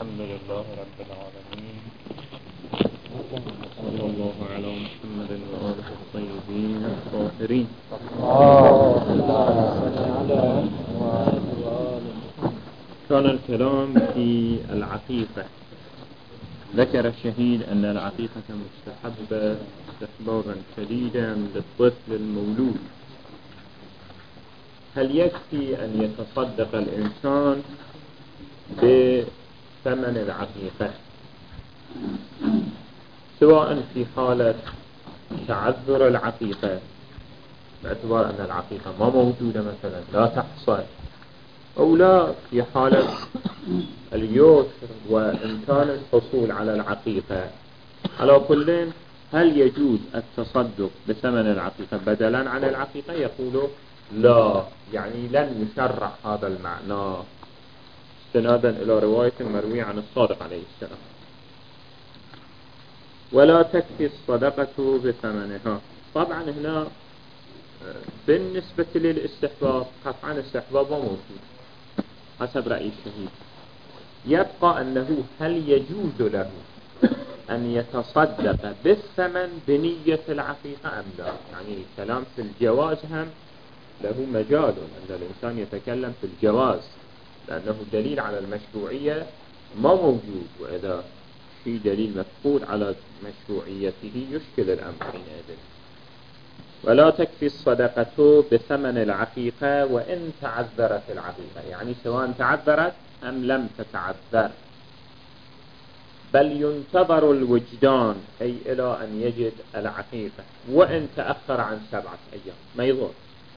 الحمد لله رب العالمين، صلى الله على محمد وآله الطيبين الطاهرين. كان الكلام في العقيقة. ذكر الشهيد أن العقيقة مستحبة استحبابا شديدا للطفل المولود. هل يكفي أن يتصدق الإنسان بثمن العقيقة سواء في حالة تعذر العقيقة باعتبار أن العقيقة ما موجودة مثلا لا تحصل، أو لا في حالة اليسر وإمكان الحصول على العقيقة؟ على كل، هل يجوز التصدق بثمن العقيقة بدلا عن العقيقة؟ يقول لا، يعني لن يشرح هذا المعنى استنادا إلى رواية مروية عن الصادق عليه السلام. ولا تكفي الصدقة بثمنها. طبعا هنا بالنسبة للاستحباب قطعا الاستحباب موجود حسب رأي الشهيد. يبقى أنه هل يجوز له أن يتصدق بالثمن بنية العقيقة أم لا؟ يعني كلام في الجواز هم له مجال أن الإنسان يتكلم في الجواز، لأنه دليل على المشروعية ما موجود، وإذا في دليل مفقود على مشروعيته يشكل الأمر حينئذ. ولا تكفي الصدقة بثمن العقيقة وإن تعذرت العقيقة، يعني سواء تعذرت أم لم تتعذر، بل ينتظر الوجدان أي إلى أن يجد العقيقة، وإن تأخر عن 7 أيام ما يضر.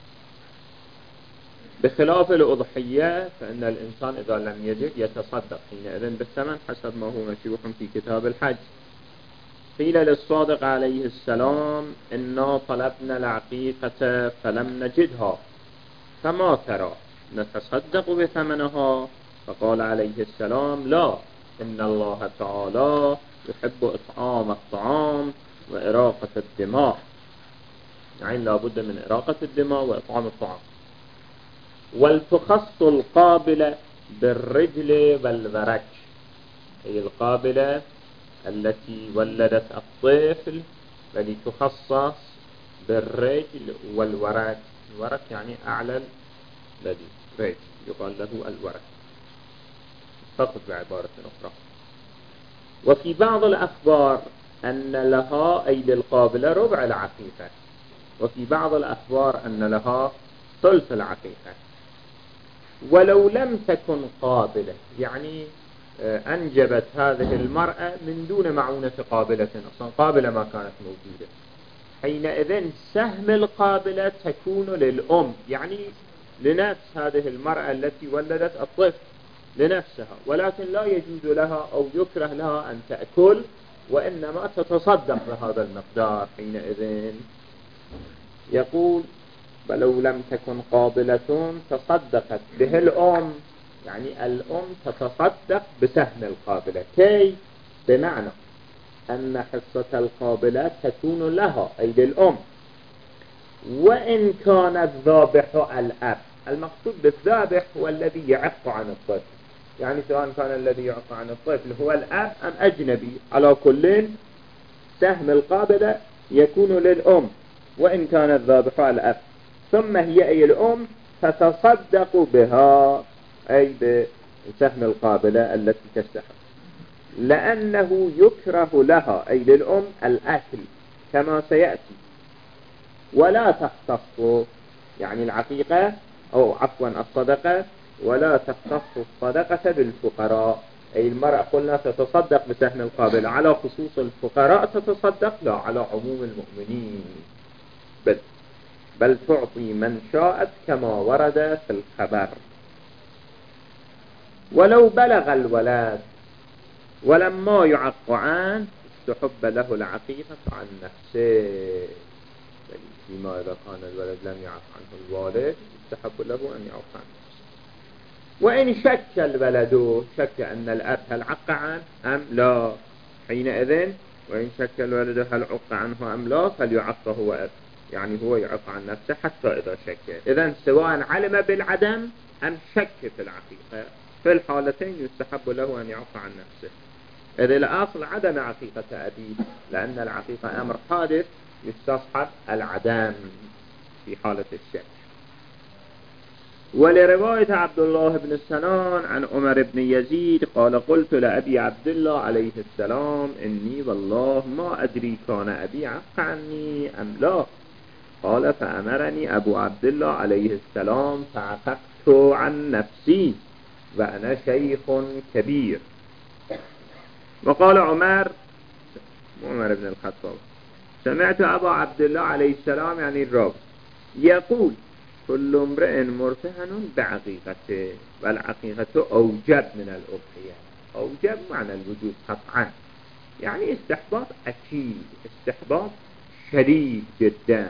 بخلاف الأضحية فإن الإنسان إذا لم يجد يتصدق حينئذ بالثمن حسب ما هو مشروح في كتاب الحج. قيل للصادق عليه السلام إنا طلبنا العقيقة فلم نجدها فما ترى نتصدق بثمنها؟ فقال عليه السلام لا، إن الله تعالى يحب إطعام الطعام وإراقة الدماء، يعني لا بد من إراقة الدماء وإطعام الطعام. والتخص القابلة بالرجل والورك، هي القابلة التي ولدت الطفل ولتخصص بالرجل والورك. الورك يعني أعلى الذي رجل يقال له الورك فقط بعبارة أخرى. وفي بعض الأخبار أن لها أي للقابلة ربع العقيقة، وفي بعض الأخبار أن لها ثلث العقيقة. ولو لم تكن قابلة، يعني أنجبت هذه المرأة من دون معونة قابلة، أصلا قابلة ما كانت موجودة، حينئذ سهم القابلة تكون للأم، يعني لنفس هذه المرأة التي ولدت الطفل لنفسها، ولكن لا يجوز لها أو يكره لها أن تأكل، وإنما تتصدق بهذا المقدار حينئذ. يقول ولو لم تكن قابلة تصدقت به الأم، يعني الأم تتصدق بسهم القابلة. كي بمعنى أن حصة القابلة تكون لها أي للأم، وإن كان الذابح الأب. المقصود بالذابح هو الذي يعق عن الطفل، يعني سواء كان الذي يعق عن الطفل هو الأب أم أجنبي، على كل سهم القابلة يكون للأم وإن كان الذابح الأب، ثم هي أي الأم تتصدق بها أي بسهم القابلة التي تستحق، لأنه يكره لها أي للأم الأكل كما سيأتي. ولا تختص، يعني العقيقة أو عفوا الصدقة، ولا تختص الصدقة بالفقراء، أي المرأة قلنا تتصدق بسهم القابلة على خصوص الفقراء تتصدق، لا على عموم المؤمنين، بل تعطي من شاءت كما ورد في الخبر. ولو بلغ الولد ولما يعق عنه استحب له العقيقة عن نفسه، فيما إذا كان الولد لم يعق عنه الوالد استحب له أن يعق عنه. وإن شك الولد، شك أن الأب هل عق عنه أم لا، حينئذ وإن شك الولد هل عق عنه أم لا فليعق هو أب، يعني هو يعق عن نفسه حتى إذا شك. إذن سواء علم بالعدم أم شك في العقيقة في الحالتين يستحب له أن يعف عن نفسه. إذ الأصل عدم عقيقة أبيه، لأن العقيقة أمر حادث يستصحب العدم في حالة الشك. ولرواية عبد الله بن سنان عن عمر بن يزيد قال قلت لأبي عبد الله عليه السلام إني والله ما أدري كان أبي عق عني أم لا. قال فأمرني أبو عبد الله عليه السلام فعققت عن نفسي وأنا شيخ كبير. وقال عمر بن الخطاب سمعت أبا عبد الله عليه السلام يعني الرب يقول كل امرئ مرتهن بعقيقته، والعقيقة أوجب من الأضحية. أوجب معنى الوجوب قطعا، يعني استحباب أكيد، استحباب شديد جدا.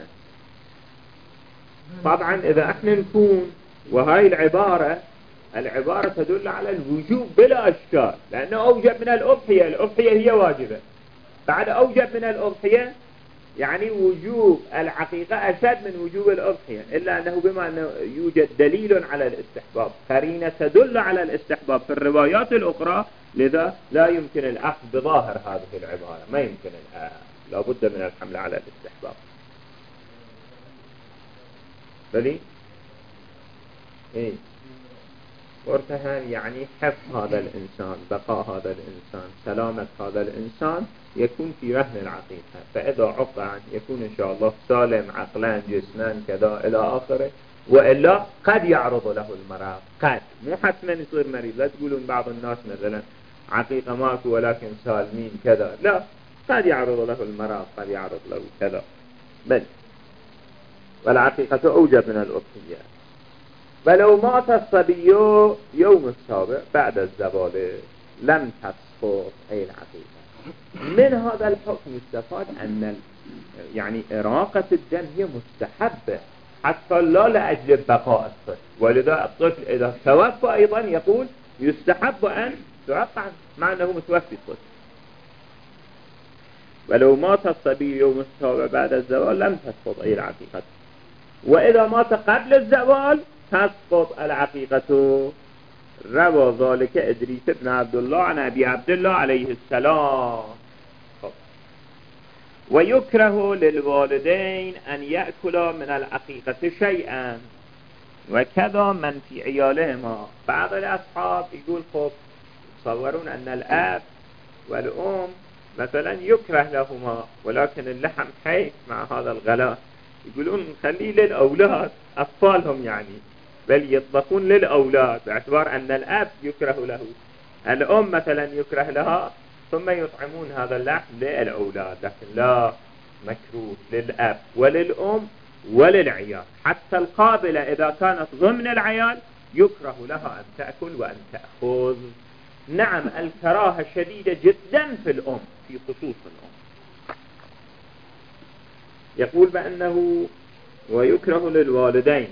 طبعا إذا احنا نكون وهاي العبارة تدل على الوجوب بلا أشكال، لأنه أوجب من الأضحية، الأضحية هي واجبة. بعد أوجب من الأضحية يعني وجوب العقيقة أشد من وجوب الأضحية، إلا أنه بما أنه يوجد دليل على الاستحباب، قرينة تدل على الاستحباب في الروايات الأخرى، لذا لا يمكن الأخذ بظاهر هذه العبارة، ما يمكن لا بد من الحمل على الاستحباب. بلي إيه مرتهن يعني حفظ هذا الإنسان، بقاء هذا الإنسان، سلامة هذا الإنسان يكون في رهن العقيقة. فإذا عق عنه يكون إن شاء الله سالم عقلان جسمان كذا إلى آخره، وإلا قد يعرض له المرض، قد مو حتما يصير مريض. لا تقولون بعض الناس مثلا عقيقة ماكو ولكن سالمين كذا، لا، قد يعرض له المرض، قد يعرض له كذا. بل والعقيقة أوجب من الأضحية. ولو مات الصبي يوم السابع بعد الزوال لم تسقط أي العقيقة. من هذا الحكم يستفاد أن يعني إراقة الدم هي مستحبة، حتى لا لأجل بقاء الطفل، ولذا الطفل إذا توفى أيضا يقول يستحب أن تعق مع أنه متوفي الطفل. ولو مات الصبي يوم السابع بعد الزوال لم تسقط أي العقيقة، وإذا مات قبل الزوال تسقط العقيقة. روى ذلك إدريس بن عبد الله عن أبي عبد الله عليه السلام. ويكره للوالدين أن يأكلا من العقيقة شيئا وكذا من في عيالهما. بعض الأصحاب يقول خب تصورون أن الأب والأم مثلا يكره لهما ولكن اللحم حيث مع هذا الغلاء، يقولون خليه للأولاد أطفالهم يعني، بل يطبخون للأولاد باعتبار أن الأب يكره له، الأم مثلا يكره لها، ثم يطعمون هذا اللحم للأولاد، لكن لا، مكروه للأب وللأم وللعيال. حتى القابلة إذا كانت ضمن العيال يكره لها أن تأكل وأن تأخذ. نعم الكراهة شديدة جدا في الأم، في خصوص الأم. يقول بأنه ويكره للوالدين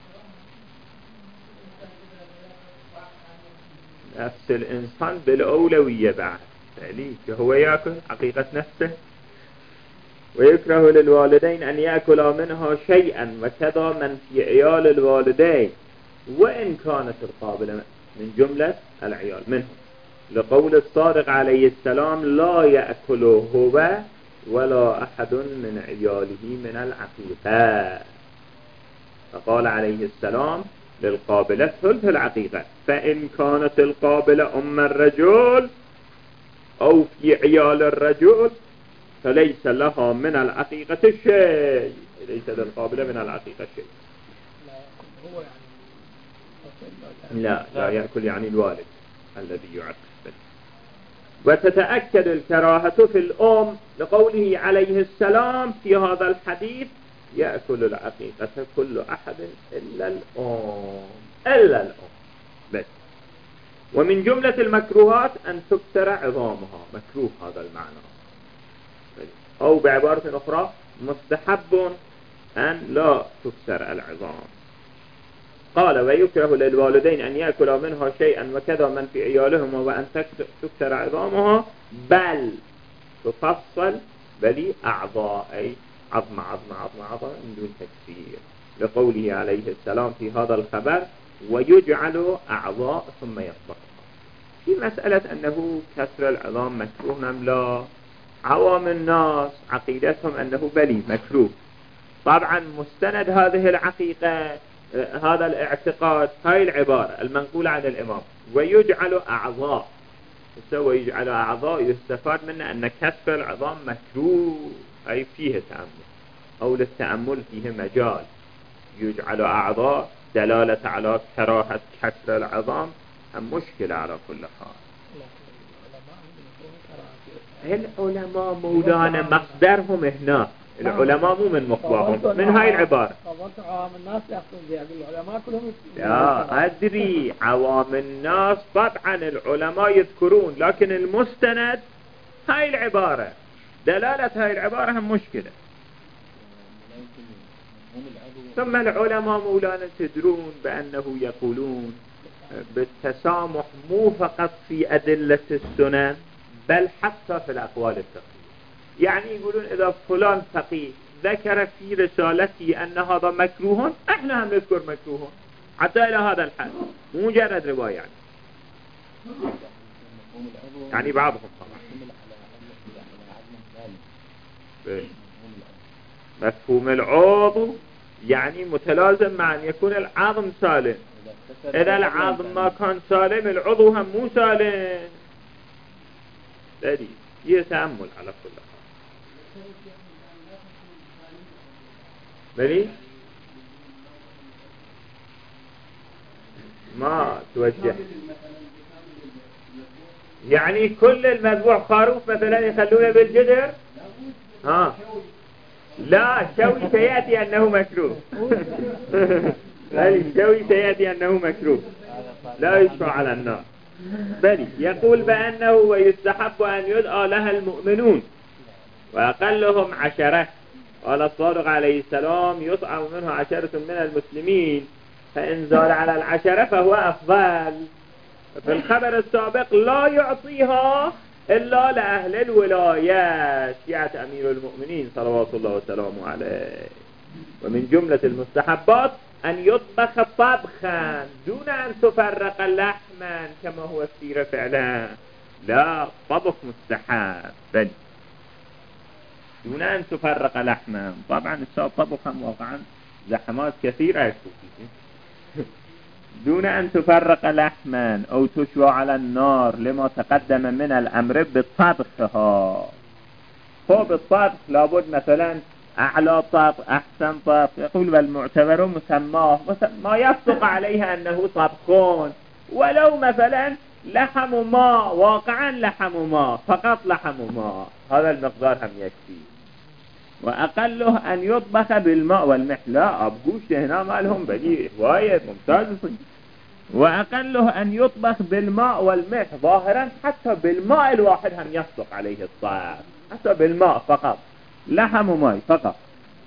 نفس الإنسان بالأولوية بعد فعليك هو يأكل حقيقة نفسه. ويكره للوالدين أن يأكلا منها شيئا وكذا من في عيال الوالدين وإن كانت القابلة من جملة العيال منهم، لقول الصادق عليه السلام لا يأكل هو ولا أحد من عياله من العقيقة. فقال عليه السلام للقابلة ثلث العقيقة، فإن كانت القابلة أم الرجل أو في عيال الرجل فليس لها من العقيقة شيء، ليس للقابلة من العقيقة شيء. لا يأكل يعني الوالد الذي يعقب. وتتأكد الكراهة في الأم لقوله عليه السلام في هذا الحديث يأكل العقيقة كل أحد إلا الأم بس. ومن جملة المكروهات أن تكسر عظامها، مكروه هذا المعنى، أو بعبارة أخرى مستحب أن لا تكسر العظام. قال ويكره للوالدين أن يأكل منها شيئا وكذا من في عيالهما وأن تكسر عظامها، بل تفصل بل أعضاء، أي عظم من دون تكسير، لقوله عليه السلام في هذا الخبر ويجعل أعضاء ثم يطبخ. في مسألة أنه كسر العظام مكروه أم لا، عوام الناس عقيدتهم أنه بلي مكروه. طبعا مستند هذه العقيدة هذا الاعتقاد هاي العبارة المنقولة عن الإمام ويجعل أعضاء. ويجعل أعضاء يستفاد منه أن كسر العظام مكروه، أي فيه تأمل أو للتأمل فيه مجال. يجعل أعضاء دلالة على كراهة كسر العظام هم مشكلة على كل حال. العلماء مولانا مصدرهم هنا، العلماء مو من مخبرهم من هاي العبارة. عوام الناس يحكم بها، العلماء كلهم لا أدري، عوام الناس طبعا العلماء يذكرون، لكن المستند هاي العبارة، دلالة هاي العبارة هم مشكلة. ثم العلماء مولانا تدرون بأنه يقولون بالتسامح مو فقط في أدلة السنن بل حتى في الأقوال الفقهية. يعني يقولون إذا فلان فقيه ذكر في رسالته أن هذا مكروه، احنا هم نذكر مكروه حتى إلى هذا الحد، مو مجرد رواية يعني بعضهم طبعا. مفهوم العضو يعني متلازم مع أن يكون العظم سالم. إذا العظم ما كان سالم العضو هم مو سالم. دليل يتأمل على كل حال. بلي ما توجه يعني كل المذبوح خروف مثلا يخلونه بالجدر. لا شوي سيأتي أنه مكروه. شوي سيأتي أنه مكروه لا يشفع على النار. بل يقول بأنه ويستحب أن يدعى لها المؤمنون وأقلهم 10. قال الصادق عليه السلام يطعم منه 10 من المسلمين، فإن زال على 10 فهو أفضل. في الخبر السابق لا يعطيها إلا لأهل الولايات، شيعة أمير المؤمنين صلوات الله وسلامه عليه. ومن جملة المستحبات أن يطبخ طبخا دون أن تفرق لحما كما هو السيرة فعلا. لا، طبخ مستحب بل دون أن تفرق لحما. طبعا السؤال طبخا واقعا زحمات كثيرة دون أن تفرق لحما أو تشوى على النار لما تقدم من الأمر بطبخها. هو بالطبخ لابد مثلا أعلى طبخ أحسن طبخ. يقول والمعتبر مسماه ما يصدق عليها أنه طبخون، ولو مثلا لحم ماء واقعا لحم ماء فقط لحم ماء هذا المقدار هم يكفي. وأقله أن يطبخ بالماء والملح. لا أبقوش هنا ما لهم بديل هواية ممتاز. وأقله أن يطبخ بالماء والملح ظاهرا حتى بالماء الواحد هم يصدق عليه الطعام، حتى بالماء فقط لحم ماء فقط.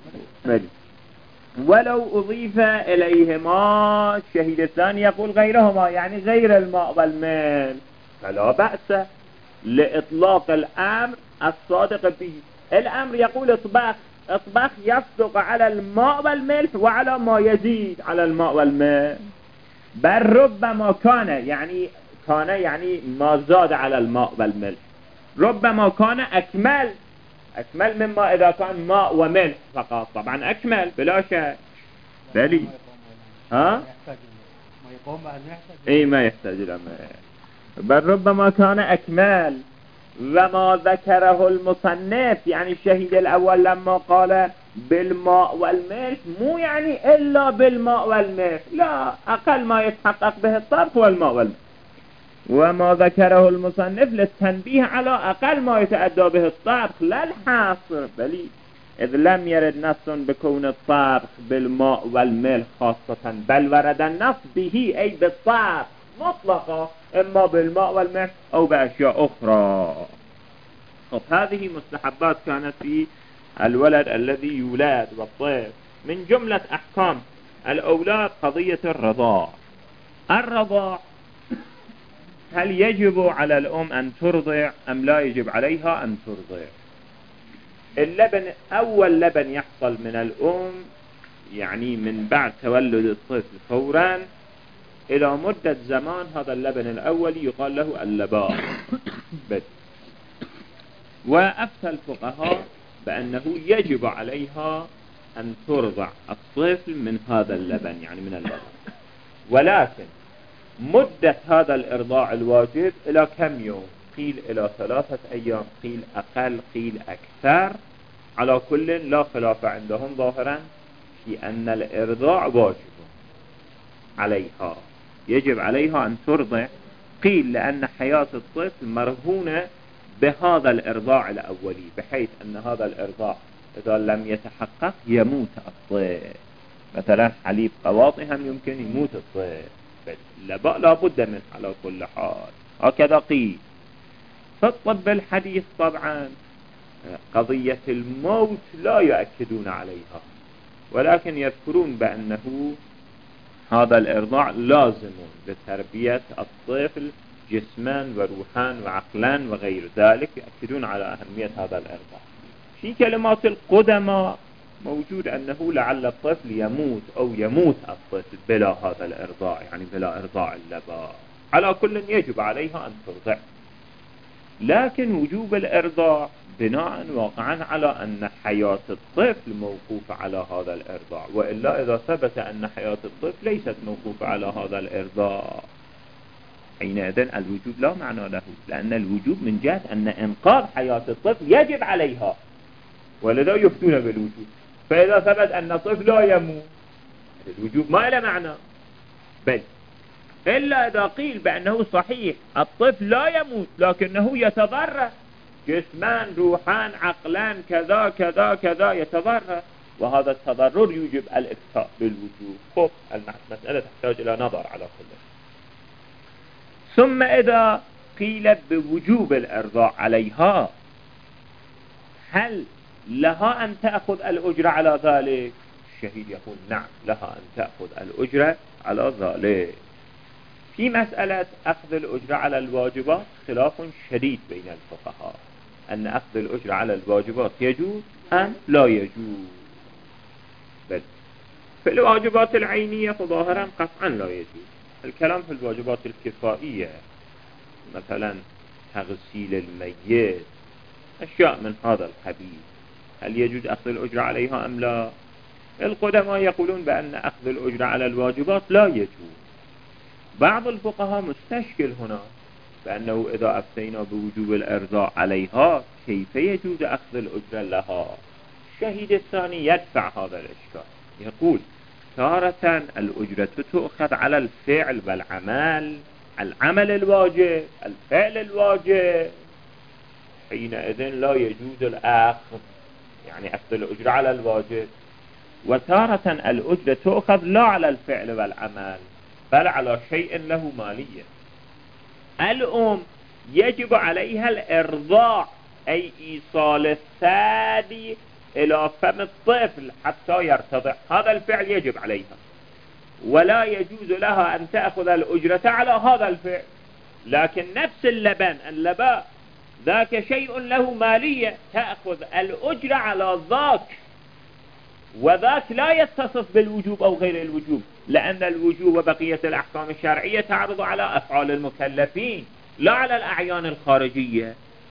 ولو أضيف إليهما الشهيد الثاني يقول غيرهما يعني غير الماء والملح فلا بأس لإطلاق الأمر الصادق به. الأمر يقول اطبخ يصدق على الماء والملح وعلى ما يزيد على الماء والملح. بل ربما كان يعني ما زاد على الماء والملح ربما كان أكمل مما إذا كان ماء وملح فقط. طبعا أكمل بلا شك. بلي ما يحتاج إلى ماء. بل ربما كان أكمل. وما ذكره المصنف يعني الشهيد الأول لما قال بالماء والملح مو يعني إلا بالماء والملح، لا، أقل ما يتحقق به الطبخ والماء والملح. وما ذكره المصنف للتنبيه على أقل ما يتأدى به الطبخ لا الحاصر. بلي إذ لم يرد نص بكون الطبخ بالماء والملح خاصة، بل ورد النص به أي بالطبخ مطلقا، إما بالماء والملح أو بأشياء أخرى. طب هذه مستحبات كانت في الولد الذي يولد والطفل. من جملة أحكام الأولاد قضية الرضاع. هل يجب على الأم أن ترضع أم لا يجب عليها أن ترضع؟ اللبن أول لبن يحصل من الأم يعني من بعد تولد الطفل فورا إلى مدة زمان هذا اللبن الأولي يقال له اللبان. وأفتى الفقهاء بأنه يجب عليها أن ترضع الطفل من هذا اللبن، يعني من اللبن، ولكن مدة هذا الإرضاع الواجب إلى كم يوم؟ قيل إلى 3 أيام، قيل أقل، قيل أكثر. على كل لا خلاف عندهم ظاهرا في أن الإرضاع واجب عليها، يجب عليها أن ترضع. قيل لأن حياة الطفل مرهونة بهذا الإرضاع الأولي، بحيث أن هذا الإرضاع إذا لم يتحقق يموت الطفل. مثلا حليب قواطي هم يمكن يموت الطفل، لا بد منه على كل حال، هكذا قيل. في الطب الحديث طبعا قضية الموت لا يؤكدون عليها، ولكن يذكرون بأنه هذا الإرضاع لازم لتربية الطفل جسما وروحا وعقلا وغير ذلك، يؤكدون على أهمية هذا الإرضاع. في كلمات القدماء موجود أنه لعل الطفل يموت أو يموت الطفل بلا هذا الإرضاع، يعني بلا إرضاع اللبن. على كل يجب عليها أن ترضع، لكن وجوب الإرضاع بناء واقعا على أن حياة الطفل موقوفة على هذا الإرضاع، وإلا إذا ثبت أن حياة الطفل ليست موقوفة على هذا الإرضاع حينئذ الوجوب لا معنى له، لأن الوجوب من جهة أن إنقاذ حياة الطفل يجب عليها، ولذا يفتون بالوجوب. فإذا ثبت أن الطفل لا يموت الوجوب ما له معنى، بل إلا إذا قيل بأنه صحيح الطفل لا يموت لكنه يتضرر جسمان روحان عقلان كذا كذا كذا يتضرر، وهذا التضرر يوجب الإفتاء بالوجوب. خب المسألة تحتاج إلى نظر على كل. ثم إذا قيل بوجوب الإرضاع عليها، هل لها أن تأخذ الأجرة على ذلك؟ الشهيد يقول نعم، لها أن تأخذ الأجرة على ذلك. في مسألة أخذ الأجرة على الواجبات خلاف شديد بين الفقهاء، أن أخذ الأجرة على الواجبات يجوز أم لا يجوز. بل في الواجبات العينية فظاهرا قطعا لا يجوز. الكلام في الواجبات الكفائية مثلا تغسيل الميت، أشياء من هذا القبيل، هل يجوز أخذ الأجرة عليها أم لا؟ القدماء يقولون بأن أخذ الأجرة على الواجبات لا يجوز. بعض الفقهاء مستشكل هنا بأنه إذا أفتينا بوجوب الإرضاع عليها كيف يجوز أخذ الأجرة لها؟ الشهيد الثاني يدفع هذا الإشكال، يقول تارة الأجرة تؤخذ على الفعل والعمل، العمل الواجب، الفعل الواجب، حينئذ لا يجوز الأخذ، يعني أخذ الأجرة على الواجب. وتارة الأجرة تؤخذ لا على الفعل والعمل بل على شيء له مالية. الأم يجب عليها الإرضاع، أي إيصال الثدي إلى فم الطفل حتى يرتضع، هذا الفعل يجب عليها، ولا يجوز لها أن تأخذ الأجرة على هذا الفعل. لكن نفس اللبن ذاك شيء له مالية، تأخذ الأجرة على ذاك، وذاك لا يتصف بالوجوب أو غير الوجوب، لأن الوجوب وبقية الأحكام الشرعية تعرض على أفعال المكلفين لا على الأعيان الخارجية.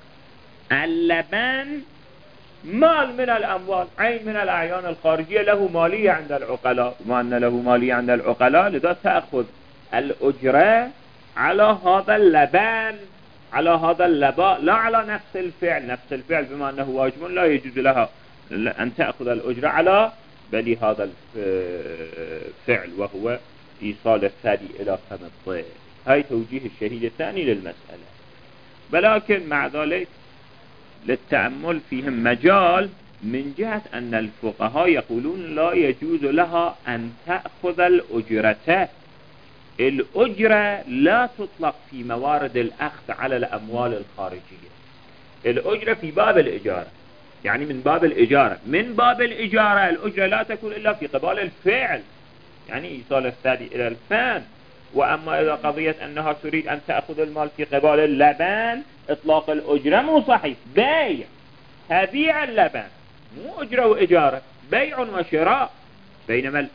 اللبن مال من الأموال، عين من الأعيان الخارجية، له مالية عند العقلاء، وما أن له مالية عند العقلاء لذا تأخذ الأجرة على هذا اللبن، على هذا اللباء، لا على نفس الفعل. نفس الفعل بما أنه واجب لا يجوز لها أن تأخذ الأجرة على بل هذا الفعل وهو إيصال الثدي إلى فم الطفل. هاي توجيه الشهيد الثاني للمسألة. ولكن مع ذلك للتأمل فيهم مجال، من جهة أن الفقهاء يقولون لا يجوز لها أن تأخذ الأجرة. الأجرة لا تطلق في موارد الأخذ على الأموال الخارجية، الأجرة في باب الإجارة، يعني من باب الإجارة. من باب الإجارة الأجرة لا تكون إلا في قبال الفعل، يعني إيصال الثدي إلى الفم. وأما إذا قضية أنها تريد أن تأخذ المال في قبال اللبن، إطلاق الأجرة مو صحيح، بيع، تبيع اللبن، مو أجرة وإجارة، بيع وشراء. بينما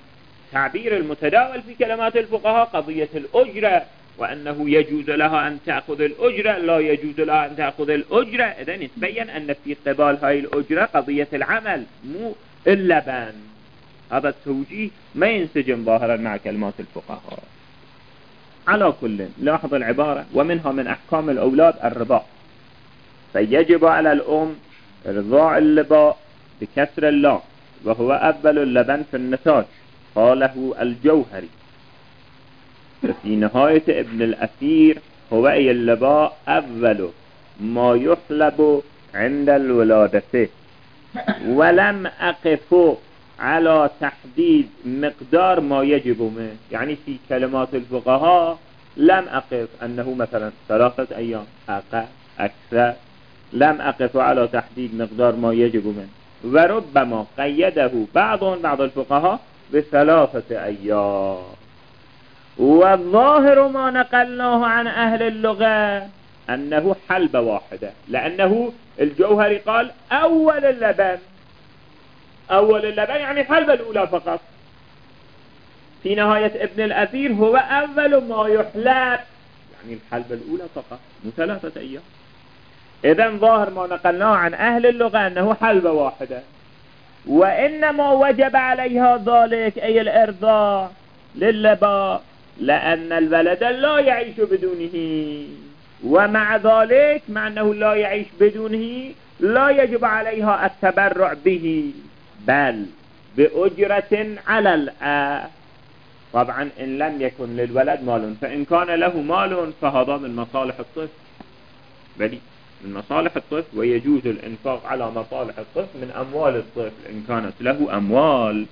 التعبير المتداول في كلمات الفقهاء قضية الأجرة، وأنه يجوز لها أن تأخذ الأجرة، لا يجوز لها أن تأخذ الأجرة. إذن يتبين أن في قبال هاي الأجرة قضية العمل مو اللبن. هذا التوجيه ما ينسجم ظاهرا مع كلمات الفقهاء. على كل لاحظ العبارة: ومنها من أحكام الأولاد الرضاع، فيجب على الأم إرضاع اللباء بكسر اللام، وهو أول اللبن في النتاج، قاله الجوهري. في نهاية ابن الأثير: هو أي اللباء أول ما يحلب عند الولادة. ولم أقف على تحديد مقدار ما يجب منه، يعني في كلمات الفقهاء لم أقف أنه مثلا 3 أيام أقل أكثر، لم أقف على تحديد مقدار ما يجب منه، وربما قيده بعض الفقهاء ب3 أيام. والظاهر ما نقلناه عن أهل اللغة أنه حلبة واحدة، لأنه الجوهري قال أول اللبن، أول اللبن يعني الحلبة الأولى فقط. في نهاية ابن الأثير: هو أول ما يحلب، يعني الحلبة الأولى فقط مو 3 أيام. إذن ظاهر ما نقلناه عن أهل اللغة أنه حلبة واحدة، وإنما وجب عليها ذلك أي الإرضاع للباء لأن الولد لا يعيش بدونه، ومع ذلك مع أنه لا يعيش بدونه لا يجب عليها التبرع به، بل بأجرة على الأب. طبعا إن لم يكن للولد مال، فإن كان له مال فهذا من مصالح الطفل، بل من مصالح الطفل، ويجوز الإنفاق على مصالح الطفل من أموال الطفل إن كانت له أموال.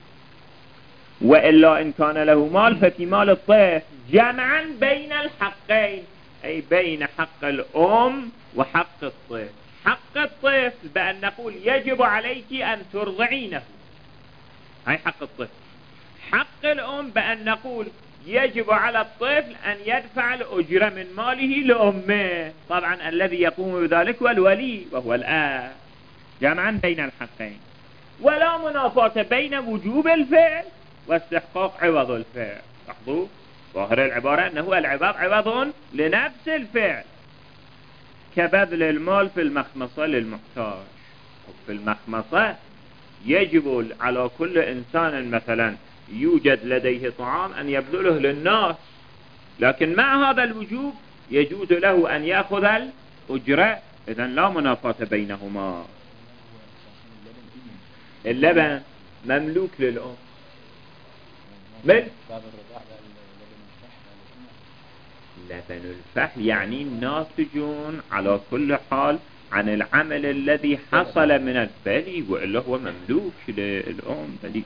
وإلا إن كان له مال ففي مال الطفل جمعا بين الحقين، أي بين حق الأم وحق الطفل. حق الطفل بأن نقول يجب عليك أن ترضعينه، هاي حق الطفل. حق الأم بأن نقول يجب على الطفل أن يدفع الأجرة من ماله لأمه. طبعا الذي يقوم بذلك هو الولي وهو الآب، جمعا بين الحقين. ولا منافاة بين وجوب الفعل واستحقاق عوض الفعل. لاحظوا ظاهر العبارة أنه العوض عوض لنفس الفعل، كبذل المال في المخمصة للمحتاج. في المخمصة يجب على كل إنسان مثلا يوجد لديه طعام أن يبذله للناس، لكن مع هذا الوجوب يجوز له أن يأخذ الأجرة. إذن لا منافاة بينهما. اللبن مملوك للأم، لبن الفحل يعني ناتج على كل حال عن العمل الذي حصل من البلي، وإلا هو مملوك للأم. بلي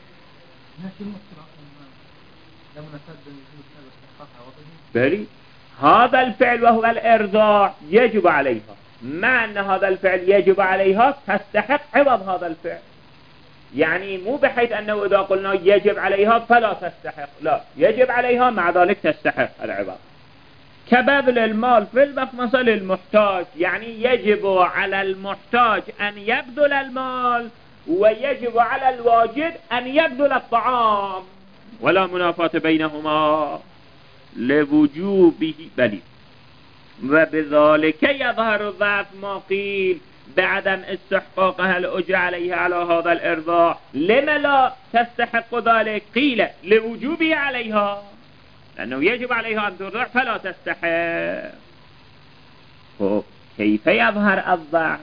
بلي هذا الفعل وهو الإرضاع يجب عليها، مع أن هذا الفعل يجب عليها تستحق عوض هذا الفعل. يعني مو بحيث أنه إذا قلنا يجب عليها فلا تستحق، لا، يجب عليها مع ذلك تستحق العوض. كبذل المال في المخمصة للمحتاج، يعني يجب على المحتاج أن يبذل المال، ويجب على الواجد أن يبذل الطعام، ولا منافاة بينهما لوجوبه. بلي وبذلك يظهر ضعف ما قيل بعدم استحقاقها الأجر عليها على هذا الإرضاع. لما لا تستحق ذلك؟ قيل لوجوبه عليها، لأنه يجب عليها أن ترضع فلا تستحق. كيف يظهر الضعف؟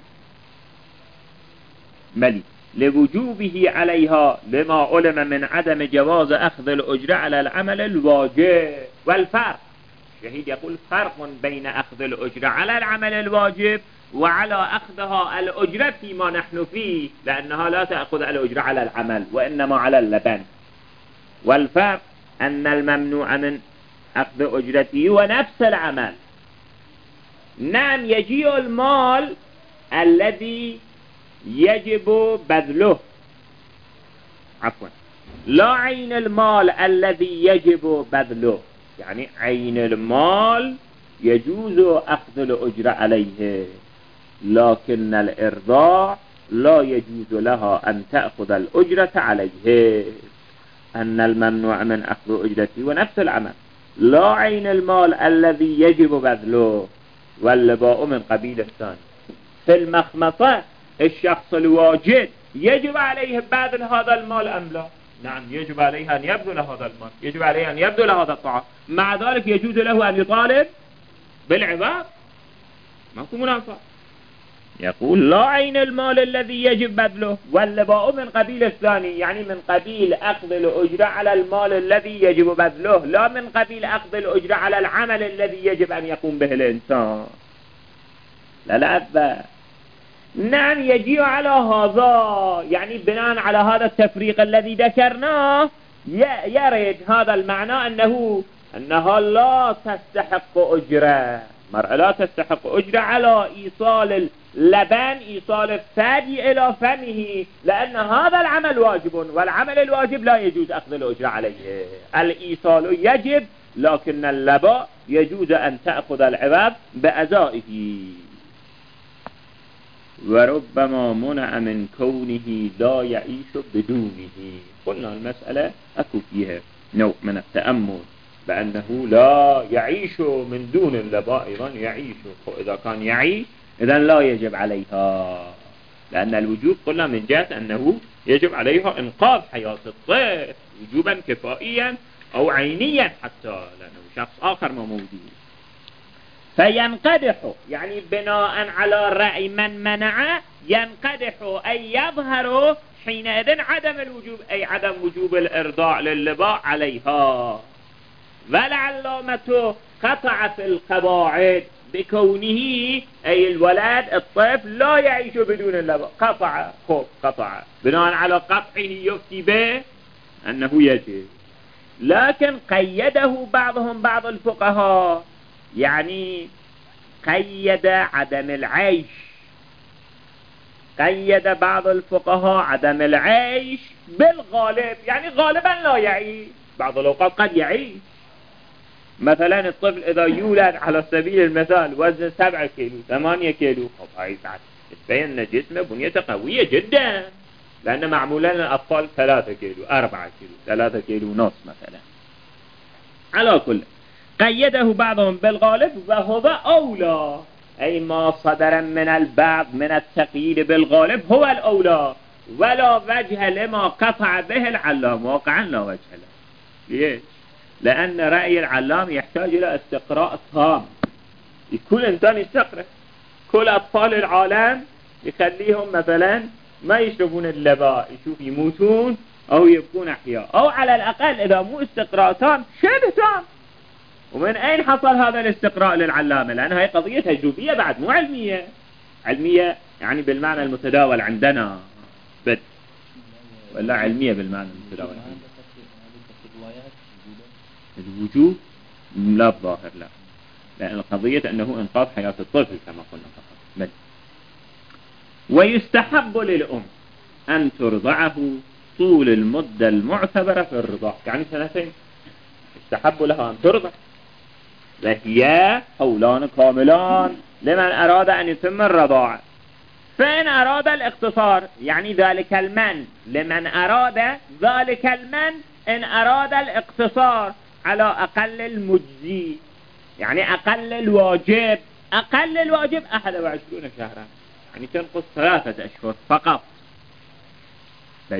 بلي لوجوبه عليها لما علم من عدم جواز أخذ الأجر على العمل الواجب. والفرق، شهيد يقول فرق بين أخذ الأجر على العمل الواجب وعلى أخذها الأجر فيما نحن فيه، لأنها لا تأخذ الأجر على العمل وإنما على اللبن. والفرق أن الممنوع من أخذ أجرته ونفس العمل. نعم يجيء المال الذي يجب بذله، عفوا لا عين المال الذي يجب بذله، يعني عين المال يجوز أخذ الأجر عليه، لكن الإرضاع لا يجوز لها أن تأخذ الأجرة عليه. أن الممنوع من أخذ أجرته ونفس العمل لا عين المال الذي يجب بذله واللباء من قبيل الثاني. في المخمصة الشخص الواجد يجب عليه بذل هذا المال أم لا؟ نعم يجب عليه أن يبذل هذا المال، يجب عليه أن يبذل هذا الطعام، مع ذلك يجوز له أن يطالب بالعباد، ماكو منافاة. يقول لا عين المال الذي يجب بذله واللباء من قبيل الثاني، يعني من قبيل أخذ الأجرة على المال الذي يجب بذله، لا من قبيل أخذ الأجرة على العمل الذي يجب أن يقوم به الإنسان. لا نعم يجي على هذا، يعني بناء على هذا التفريق الذي ذكرناه يرد هذا المعنى أنها لا تستحق أجرة، مرأة لا تستحق أجرة على إيصال اللبن، إيصال الثدي إلى فمه، لأن هذا العمل واجب، والعمل الواجب لا يجوز أخذ الأجرة عليه. الإيصال يجب، لكن اللبن يجوز أن تأخذ العباد بأزائه. وربما منع من كونه لا يعيش بدونه. قلنا المسألة أكو فيها نوع من التأمل بأنه لا يعيش من دون اللباء، أيضا يعيش، إذا كان يعيش إذن لا يجب عليها، لأن الوجوب قلنا من جهة أنه يجب عليها إنقاذ حياة الطفل وجوبا كفائيا أو عينيا، حتى لأنه شخص آخر ما موجود. فينقدح، يعني بناء على رأي من منع، ينقدح أي يظهر حينئذ عدم الوجوب، أي عدم وجوب الإرضاع للباء عليها. والعلامة قطع في القواعد بكونه أي الولد الطفل لا يعيش بدون اللباء، قطع بناء على قطعه يفتي به أنه يجب. لكن قيده بعض الفقهاء، يعني قيد عدم العيش، قيد بعض الفقهاء عدم العيش بالغالب، يعني غالبا لا يعيش، بعض الأوقات قد يعيش. مثلا الطفل إذا يولد على سبيل المثال وزن 7 كيلو 8 كيلو، هاي ساعات تبين أن جسمه بنيته قوية جدا، لأن معمولا الأطفال 3 كيلو 4 كيلو 3 كيلو ونص مثلا. على كل قيده بعضهم بالغالب، وهو أولى، أي ما صدر من البعض من التقييد بالغالب هو الأولى، ولا وجه لما قطع به العلام، واقعا لا وجه له. ليش؟ لأن رأي العلام يحتاج إلى استقراء تام، كل إنسان يستقرأ، كل أطفال العالم يخليهم مثلا ما يشربون اللباء، يشوف يموتون أو يبقون أحياء، أو على الأقل إذا مو استقراء تام شبه تام. ومن أين حصل هذا الاستقراء للعلامة؟ لأن هي قضية تجريبية بعد، مو علمية. علمية يعني بالمعنى المتداول عندنا بد، ولا علمية بالمعنى المتداول عندنا. الوجوب لا الظاهر لا، لأن القضية أنه إنقاذ حياة الطفل كما قلنا فقط. بد. ويستحب للأم أن ترضعه طول المدة المعتبرة في الرضاع، يعني 2 يستحب لها أن ترضع، وهي حولان كاملان لمن أراد أن يتم الرضاعة. فإن أراد الاقتصار، يعني ذلك المن لمن أراد ذلك المن، إن أراد الاقتصار على أقل المجزي، يعني أقل الواجب، أقل الواجب 21 شهرا، يعني تنقص 3 أشهر فقط. بدي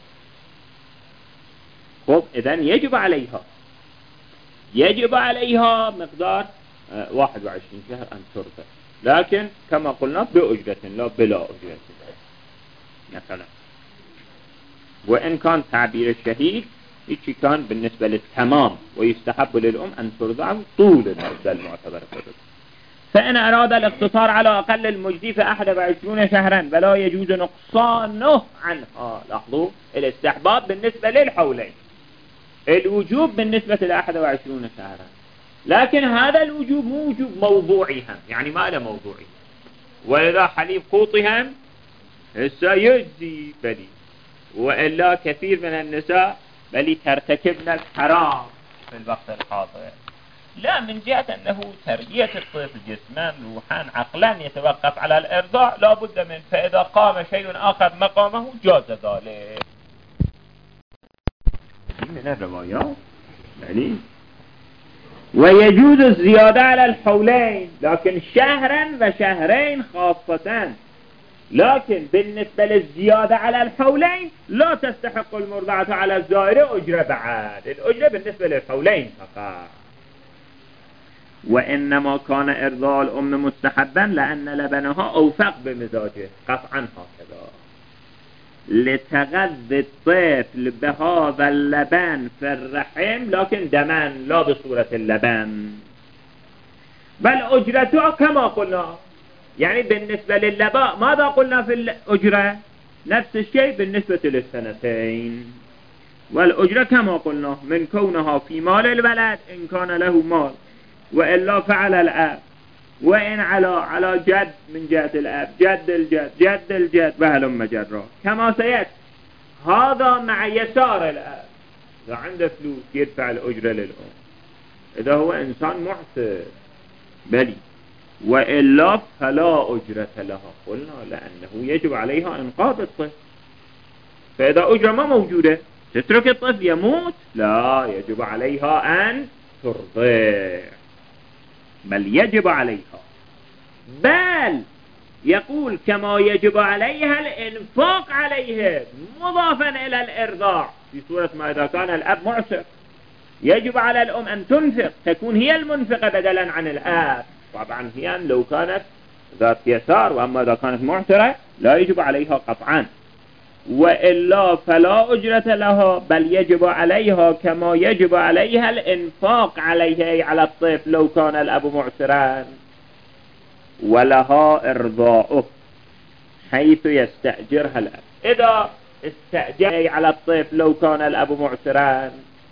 خب إذن يجب عليها مقدار 21 شهر أن ترضع، لكن كما قلنا بأجرة لا بلا أجرة مثلا. وإن كان تعبير الشهيد إيش كان بالنسبة للتمام، ويستحب للأم أن ترضع طول المدة المعتبرة في الرضاعة. فإن أراد الاقتصار على أقل المجزي ف21 شهرا ولا يجوز نقصانه عنها. لاحظوا الاستحباب بالنسبة للحولين، الوجوب بالنسبة ل 21 شهرا، لكن هذا الوجوب مو وجوب موضوعي هم، يعني ما له موضوعي، وإذا حليب قوطهم هسه يجزي بلي، وإلا كثير من النساء بلي ترتكبن الحرام في الوقت الحاضر. لا، من جهة أنه تربية الطفل جسما روحا عقلا يتوقف على الإرضاع، لا بد من، فإذا قام شيء آخر مقامه جاز ذلك. من الروايات. يعني ويجوز الزيادة على الحولين، لكن شهرا وشهرين خاصة. لكن بالنسبة للزيادة على الحولين لا تستحق المرضعة على الزائر أجرة بعد، الأجرة بالنسبة للحولين فقط. وإنما كان إرضاء الأم مستحبا لأن لبنها أوفق بمزاجه، قطعا هكذا، لتغذي الطفل بهذا اللبن في الرحم، لكن دما لا بصورة اللبن. بل أجرته كما قلنا، يعني بالنسبة لللباء ماذا قلنا في الأجرة؟ نفس الشيء بالنسبة للسنتين. والأجرة كما قلنا من كونها في مال الولد إن كان له مال، وإلا فعل الأب، وإن على جد من جهة الأب، جد الجد، جد الجد، وهلم جرا كما سيأتي. هذا مع يسار الأب، إذا عنده فلوس يدفع الأجرة للأم، إذا هو إنسان معسر بلي، وإلا فلا أجرة لها. قلنا لأنه يجب عليها إنقاذ الطفل، فإذا أجرة ما موجودة تترك الطفل يموت؟ لا، يجب عليها أن ترضع، بل يجب عليها، بل يقول كما يجب عليها الإنفاق عليه مضافا إلى الإرضاع، في صورة ما إذا كان الأب معسر يجب على الأم أن تنفق، تكون هي المنفقة بدلا عن الأب. طبعا هي لو كانت ذات يسار، وأما إذا كانت معسرة لا يجب عليها قطعا. وإلا فلا أجرة لها، بل يجب عليها كما يجب عليها الإنفاق عليه على الطفل لو كان الأب معسرا. ولها إرضاؤه حيث يستأجرها الأب، إذا استأجر على الطفل لو كان الأب معسرا.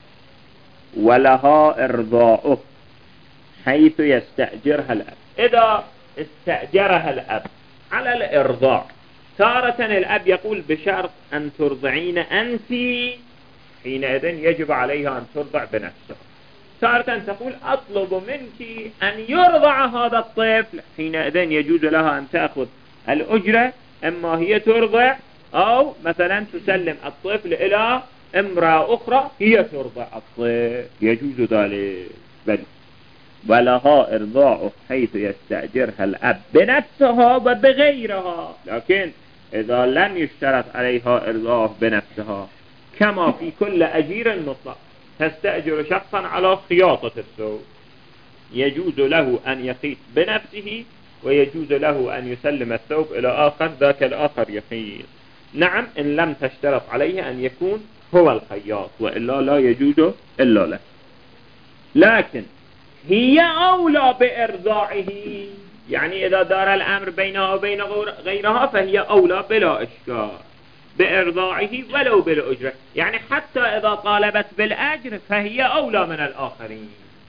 ولها إرضاؤه حيث يستأجرها الأب، إذا استأجرها الأب على الإرضاع. تارة الأب يقول بشرط أن ترضعين أنت، حينئذ يجب عليها أن ترضع بنفسها. تارة تقول أطلب منك أن يرضع هذا الطفل، حينئذ يجوز لها أن تأخذ الأجرة، أما هي ترضع أو مثلا تسلم الطفل إلى امرأة أخرى هي ترضع الطفل، يجوز ذلك. بل ولها إرضاع حيث يستأجرها الأب بنفسها وبغيرها، لكن إذا لم يشترط عليها إرضاع بنفسها، كما في كل أجير مطلق تستأجر شخصا على خياطة الثوب، يجوز له أن يخيط بنفسه، ويجوز له أن يسلم الثوب إلى آخر، ذاك الآخر يخيط. نعم إن لم تشترط عليه أن يكون هو الخياط، وإلا لا يجوز إلا له. لكن هي أولى بإرضاعه، يعني إذا دار الأمر بينها وبين غيرها فهي أولى بلا إشكال بإرضاعه ولو بالأجرة، يعني حتى إذا طالبت بالأجر فهي أولى من الآخرين.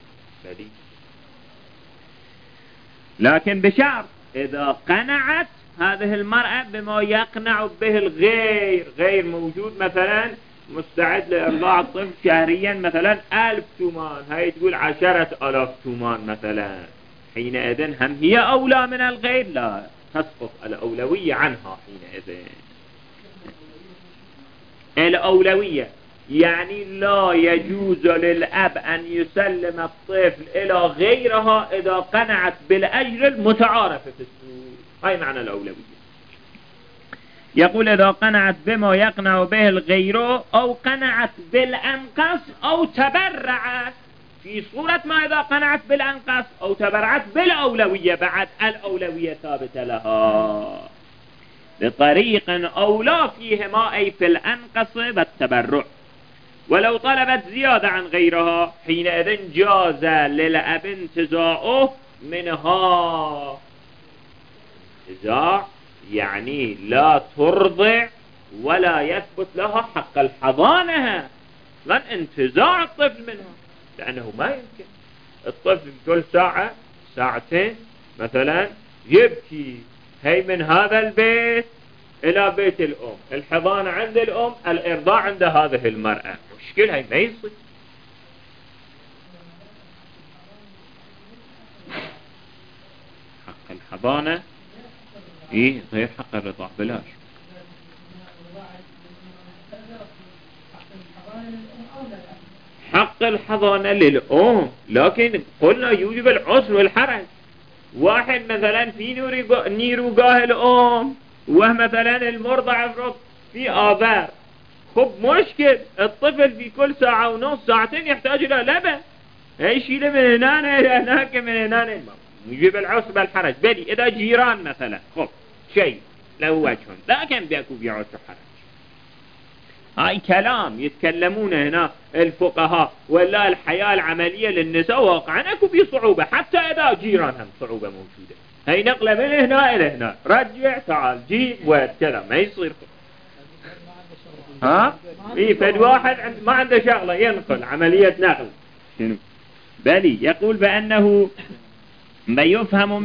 لكن بشرط إذا قنعت هذه المرأة بما يقنع به الغير، غير موجود، مثلا مستعد لإرضاع الطفل شهريا مثلا 1000 تومان، هاي تقول 10,000 تومان مثلا، حينئذ هم هي أولى من الغير، لا تسقط الأولوية عنها حينئذ. الأولوية يعني لا يجوز للأب أن يسلم الطفل إلى غيرها إذا قنعت بالأجر المتعارف في السوق، هاي معنى الأولوية. يقول إذا قنعت بما يقنع به الغير أو قنعت بالأنقص أو تبرعت، في صورة ما إذا قنعت بالأنقص أو تبرعت بالأولوية، بعد الأولوية ثابتة لها بطريق أولى فيهما، أي في الأنقص والتبرع. ولو طلبت زيادة عن غيرها حينئذ جاز للأب انتزاعه منها. انتزاع يعني لا ترضع ولا يثبت لها حق الحضانة، من انتزاع الطفل منها، لأنه ما يمكن الطفل كل ساعة ساعتين مثلا يبكي، هي من هذا البيت إلى بيت الأم، الحضانة عند الأم، الإرضاع عند هذه المرأة، مشكلة هي ما يصير. حق الحضانة إيه غير حق الرضاع بلاش. حق الحضانة للأم، لكن قلنا يوجب العسر والحرج. واحد مثلا في نيروقاه الأم، ومثلا المرضع في آذار، خب مشكل، الطفل في كل ساعة ونص ساعتين يحتاج إلى لبن، يشيله من هنا إلى هناك من هنا، يجيب العسر بالحرج. بلي إذا جيران مثلا خب شيء له وجههم، لكن بيكون في عسر حرج. هاي كلام يتكلمون هنا الفقهاء، ولا الحياة العملية للنساء واقعا اكو في صعوبة، حتى إذا جيران هم صعوبة موجودة. هاي نقلة من هنا إلى هنا، رجع تعال جيب وكذا ما يصير. ها إيه فد واحد ما عنده شغلة ينقل عملية نقل شنو. بلي يقول بأنه ما يفهم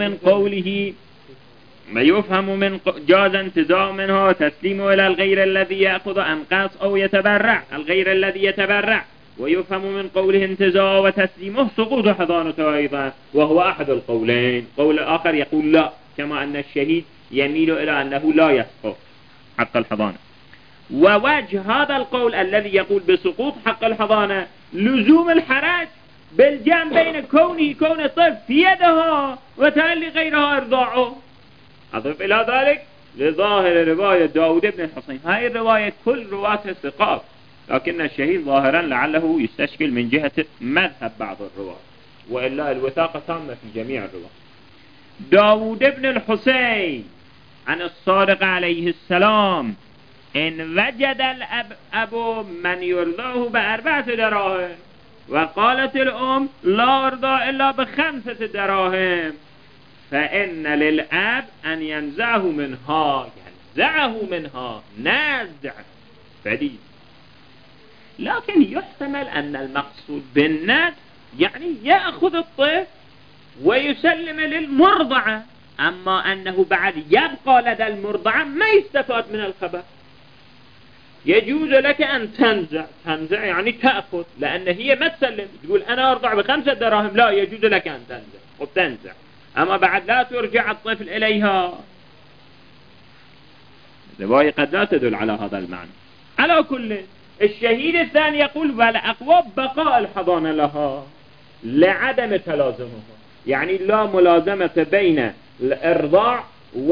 من جاز انتزاع منه وتسليمه إلى الغير الذي يأخذ أنقاص أو يتبرع، الغير الذي يتبرع. ويفهم من قوله انتزاع وتسليمه سقوط حضانته أيضا، وهو أحد القولين. قول آخر يقول لا، كما أن الشهيد يميل إلى أنه لا يسقط حق الحضانة. ووجه هذا القول الذي يقول بسقوط حق الحضانة لزوم الحرج بالجمع بين كون الطفل في يدها وتولي غيرها إرضاعه. أضف إلى ذلك لظاهر رواية داود بن الحصين، هاي الرواية كل رواتها ثقات، لكن الشهيد ظاهرا لعله يستشكل من جهة مذهب بعض الرواة، وإلا الوثاقة تامة في جميع الرواة. داود بن الحصين عن الصادق عليه السلام إن وجد الأب من يرضاه ب4 دراهم، وقالت الأم لا أرضى إلا ب5 دراهم، فإن للأب أن ينزعه منها نازع فديد. لكن يحتمل أن المقصود بالنزع يعني يأخذ الطفل ويسلم للمرضعة، أما أنه بعد يبقى لدى المرضعة ما يستفاد من الخبر. يجوز لك أن تنزع يعني تأخذ، لأن هي ما تسلم، تقول أنا أرضع ب5 دراهم، لا يجوز لك أن تنزع وبتنزع، أما بعد لا ترجع الطفل إليها. الرواية قد لا تدل على هذا المعنى. على كل، الشهيد الثاني يقول والأقوى بقاء الحضانة لها لعدم تلازمها، يعني لا ملازمة بين الإرضاع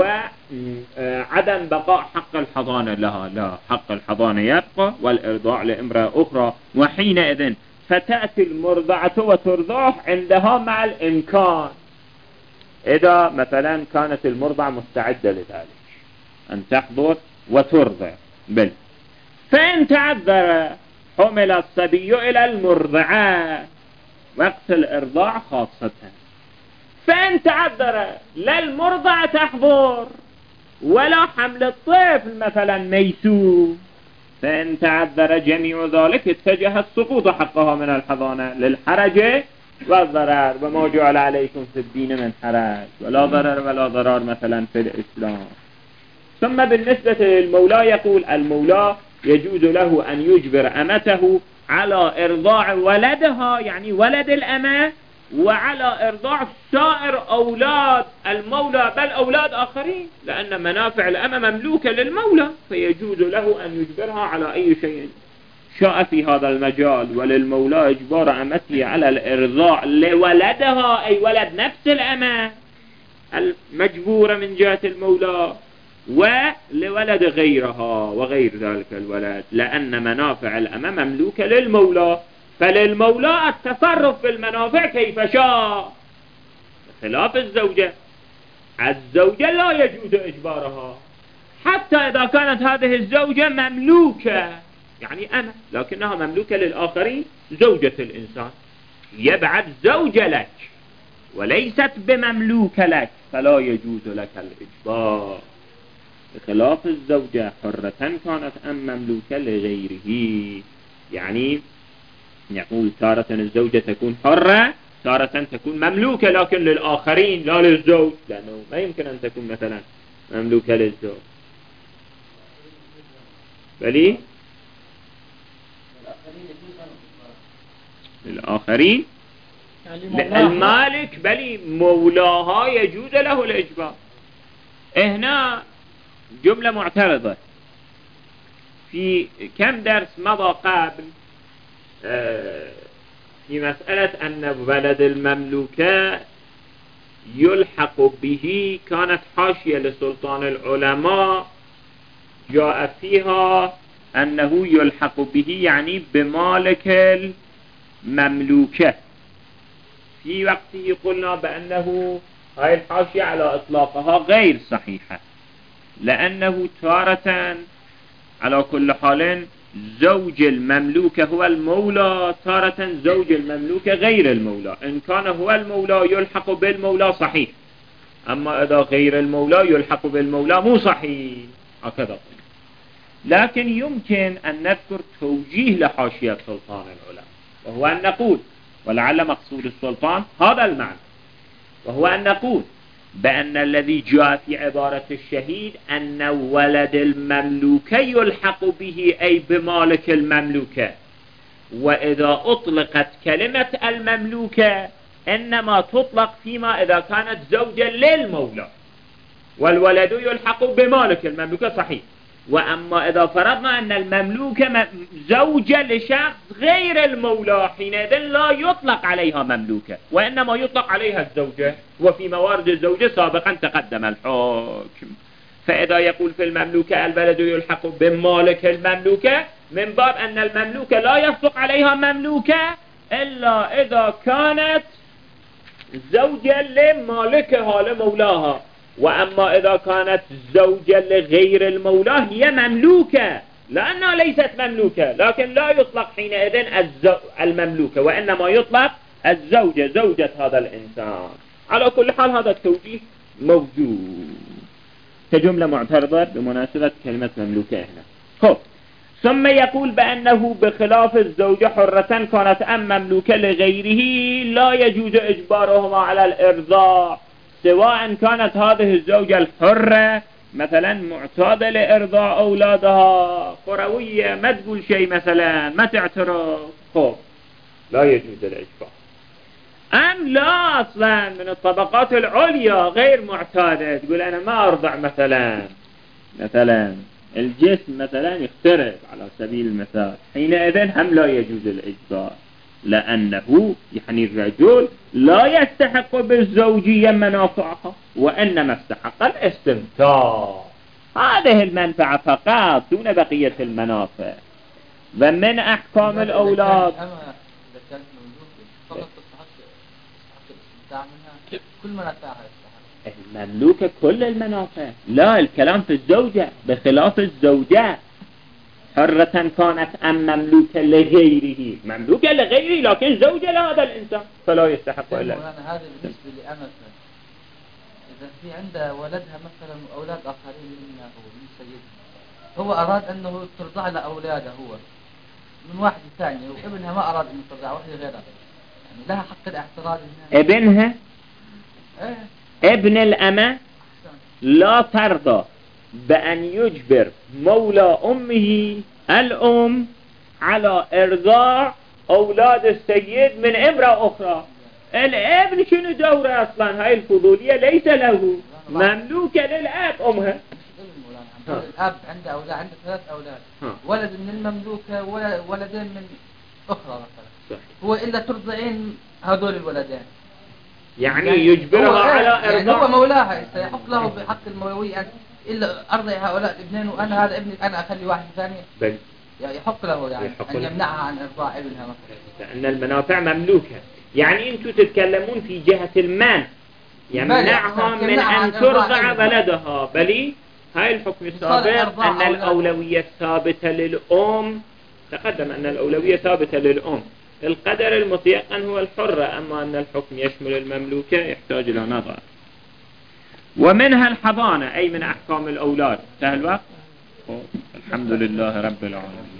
وعدم بقاء حق الحضانة لها، لا، حق الحضانة يبقى والإرضاع لامرأة أخرى. وحينئذ فتأتي المرضعة وترضعه عندها مع الإمكان، إذا مثلا كانت المرضعة مستعدة لذلك أن تحضر وترضع. بل فإن تعذر حمل الصبي إلى المرضعة وقت الإرضاع خاصة. فإن تعذر لا المرضعة تحضر ولا حمل الطفل مثلا ميسور، فإن تعذر جميع ذلك اتجه السقوط حقها من الحضانة للحرج والضرر، وما جعل عليكم في الدين من حرج، ولا ضرر ولا ضرار مثلا في الإسلام. ثم بالنسبة للمولى يقول المولى يجوز له أن يجبر أمته على إرضاع ولدها، يعني ولد الأمة، وعلى إرضاع سائر أولاد المولى بل أولاد آخرين، لأن منافع الأمة مملوكة للمولى، فيجوز له أن يجبرها على أي شيء شاء في هذا المجال. وللمولى إجبار أمته على الإرضاع لولدها، أي ولد نفس الأمة المجبورة من جهة المولى، ولولد غيرها وغير ذلك الولد، لأن منافع الأمة مملوكة للمولى، فللمولى التصرف في المنافع كيف شاء، خلاف الزوجة. الزوجة لا يجوز إجبارها حتى إذا كانت هذه الزوجة مملوكة، يعني أنا لكنها مملوكة للآخرين، زوجة الإنسان هي بعد زوجة لك وليست بمملوكة لك، فلا يجوز لك الإجبار، بخلاف الزوجة حرة كانت أم مملوكة لغيره. يعني يقول تارة الزوجة تكون حرة، تارة تكون مملوكة لكن للآخرين لا للزوج، لأنه ما يمكن أن تكون مثلا مملوكة للزوج. بلي للآخرين يعني المالك بلي مولاها يجوز له الإجبار. هنا جملة معترضة في كم درس مضى قبل في مسألة أن ولد المملوكة يلحق به كانت حاشية لسلطان العلماء جاء فيها أنه يلحق به يعني بمالك المملوكة. في وقته قلنا بأنه هاي الحاشية على إطلاقها غير صحيحة، لأنه تارة على كل حال زوج المملوك هو المولى، تارة زوج المملوك غير المولى. إن كان هو المولى يلحق بالمولى صحيح، أما إذا غير المولى يلحق بالمولى مو صحيح. هكذا. لكن يمكن أن نذكر توجيه لحاشية سلطان العلماء، وهو أن نقول، ولعل مقصود السلطان هذا المعنى، وهو أن نقول بأن الذي جاء في عبارة الشهيد أن ولد المملوكة يلحق به أي بمالك المملوكة. وإذا أطلقت كلمة المملوكة إنما تطلق فيما إذا كانت زوجا للمولى، والولد يلحق بمالك المملوكة صحيح. وأما إذا فرضنا أن المملوكة زوجة لشخص غير المولى، حينئذ لا يطلق عليها مملوكة، وإنما يطلق عليها الزوجة، وفي موارد الزوجة سابقا تقدم الحكم. فإذا يقول في المملوكة الولد يلحق بمالك المملوكة، من باب أن المملوكة لا يصدق عليها مملوكة إلا إذا كانت زوجة لمالكها لمولاها. وأما إذا كانت زوجة لغير المولى هي مملوكة، لأنها ليست مملوكة، لكن لا يطلق حينئذ المملوكة، وإنما يطلق الزوجة، زوجة هذا الإنسان. على كل حال هذا التوجيه موجود كجملة معترضة بمناسبة كلمة مملوكة هنا. خب، ثم يقول بأنه بخلاف الزوجة حرة كانت أم مملوكة لغيره لا يجوز إجبارهما على الإرضاع، سواء كانت هذه الزوجة الحرة مثلا معتادة لإرضاع أولادها، قروية ما تقول شيء مثلا، ما تعترف، خب لا يجوز الإجبار. أم لا أصلا من الطبقات العليا غير معتادة، تقول أنا ما أرضع مثلا الجسم مثلا يخترب على سبيل المثال، حينئذ هم لا يجوز الإجبار، لأنه يعني الرجل لا يستحق بالزوجية منافعها، وإنما استحق الاستمتاع، هذه المنفعة فقط دون بقية المنافع. ومن أحكام الأولاد إذا كانت مملوكة فقط تستحق الاستمتاع منها، كل منافعها يستحق المملوكة كل المنافع، لا الكلام في الزوجة بخلاف الزوجة. حرة كانت أم مملوكة لغيره، مملوكة لغيره لكن زوجة لهذا الإنسان فلا يستحق إلا. هذا بالنسبة لأمثل إذا في عنده ولدها مثلا وأولاد آخرين منها ومن سيدها، هو أراد أنه ترضع لأولاده هو من واحد ثاني، وابنها ما أراد أن ترضع واحدة غيرها، يعني لها حق الاعتراض هنا. ابنها إيه؟ ابن الأمة لا ترضى بأن يجبر مولى أمه الأم على إرضاع أولاد السيد من امرأة أخرى. الابن شنو دوره أصلا؟ هاي الفضولية ليس له، مملوكة للأب أمها. الأب عنده أولاد، عنده 3 أولاد، ولد من المملوكة وولدين من أخرى مثلا، هو إلا ترضعين هذول الولدين، يعني يجبرها على إرضاع. يعني هو مولاها، سيحق له بحق المولوية إلا أرضع هؤلاء الابنين، وأنا هذا ابني أنا أخلي واحد ثاني يحق له يعني أن يمنعها عن إرضاع ابنها مثلا، لأن المنافع مملوكة. يعني أنتم تتكلمون في جهة المنع، يمنعها من أن ترضع ولدها، بل هاي الحكم السابق أن الأولوية ثابتة للأم، تقدم أن الأولوية ثابتة للأم، القدر المتيقن هو الحرة، أما أن الحكم يشمل المملوكة يحتاج إلى نظر. ومنها الحضانة أي من أحكام الأولاد. سهل الوقت؟ الحمد لله رب العالمين.